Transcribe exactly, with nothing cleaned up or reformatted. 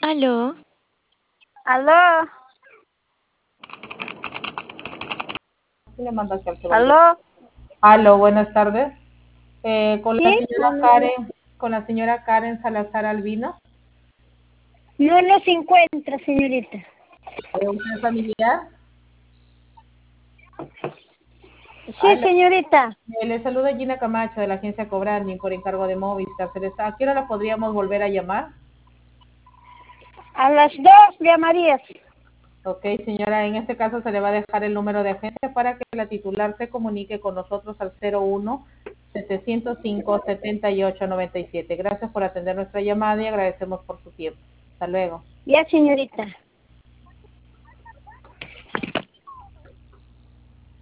Aló. Aló. Le mando aquí al ceballero. Aló. Aló, buenas tardes. Eh, con la ¿Sí? señora Karen, con la señora Karen Salazar Albino. No no se encuentra, señorita. Eh, ¿Usted es familiar? Sí, Aló. señorita. Eh, le saluda Gina Camacho de la agencia Cobranding por encargo de Movistar. ¿Se le está- ¿A qué hora la podríamos volver a llamar? A las dos llamarías. Ok, señora, en este caso se le va a dejar el número de agencia para que la titular se comunique con nosotros al cero uno, setecientos cinco, setenta y ocho, noventa y siete. Gracias por atender nuestra llamada y agradecemos por su tiempo. Hasta luego. Ya, señorita.